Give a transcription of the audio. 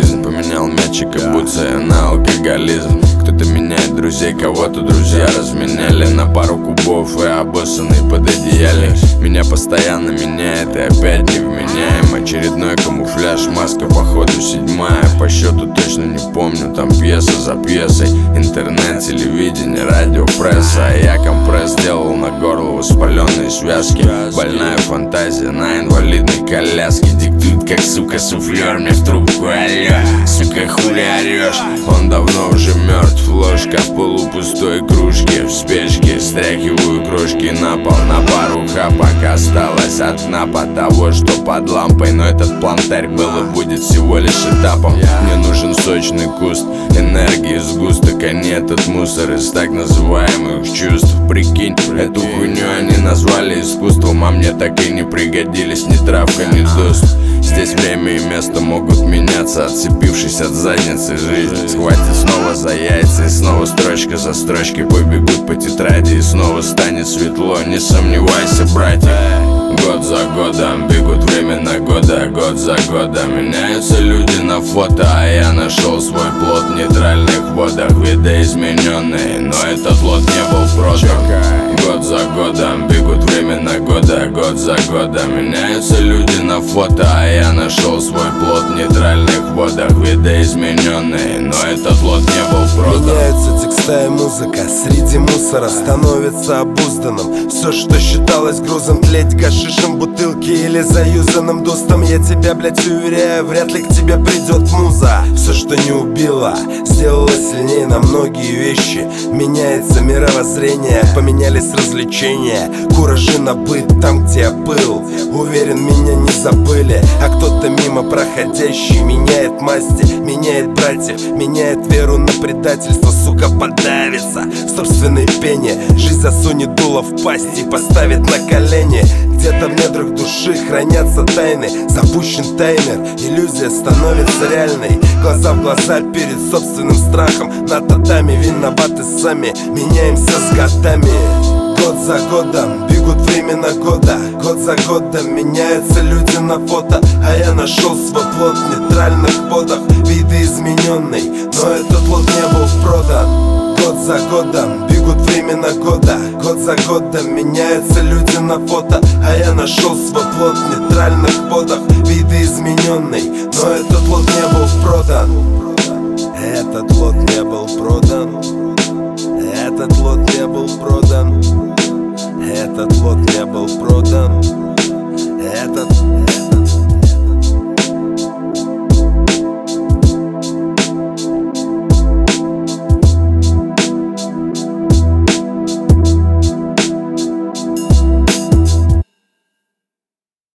жизнь. Поменял мячик и бутсы на алкоголизм. Кто-то меняет друзей, кого-то друзья разменяли на пару кубов и обоссанный пододеяльник. Меня постоянно меняет и опять невменяем. Очередной камуфляж, маска походу 7-я. По счету точно не помню, там пьеса за пьесой. Интернет, телевидение, радио, пресса. А я компресс делал на горло воспаленные связки. Больная фантазия на инвалидной коляске. Диктует как сука суфлер мне в трубку: алло, сука, хули орешь? Он давно уже мертв. Ложка в полупустой кружке. В спешке стряхиваю крошки на пол. На пару хапок осталось от напа того, что под лампой. Но этот плантарь был и будет всего лишь этапом. Мне нужен сочный куст энергии, сгусток, а не этот мусор из так называемых чувств. Прикинь, эту хуйню они назвали искусством, а мне так и не пригодились ни травка, ни дост. Здесь время и место могут меняться, отцепившись от задницы. Жизнь схватит снова за яйца, и снова строчка за строчкой побегут по тетради, и снова станет светло, не сомневайся, братья. Год за годом бегут времена года, год за годом меняются люди на фото, а я нашел свой плод в нейтральных водах, видоизмененный, но этот плод не был продан. Год за годом бегут времена года, год за годом меняются люди на фото, а я нашел свой плод в нейтральных водах, видоизмененный, но этот плод не был продан. Меняются текста и музыка, среди мусора становится обузданным. Все, что считалось грузом, тлеть гашишем, бутылки или заюзанным достом. Я тебя, блять, уверяю, вряд ли к тебе придет муза. Все, что не убило, сделало сильнее на многие вещи. Меняется мировоззрение, поменялись развлечения. Куражи на быт там, где я был. Уверен, меня не забыли, а кто-то мимо проходящий меняет масти, меняет братьев, меняет веру на предательство. Сука, подавится в собственной пене. Жизнь засунет дуло в пасть и поставит на колени. Где-то в недрах души хранятся тайны. Запущен таймер, иллюзия становится реальной. Глаза в глаза перед собственным страхом. На татами виноваты сами, меняемся с годами. Год за годом бегут времена года, год за годом меняются люди на фото, а я нашел свой плод в нейтральных водах, видоизмененный, но этот плод не был продан. Год за годом бегут времена года, год за годом меняются люди на фото, а я нашел свой плод в нейтральных водах, видоизмененный, но этот плод не был продан. Этот плод не был продан. Этот плод не был продан. Этот плод не был продан.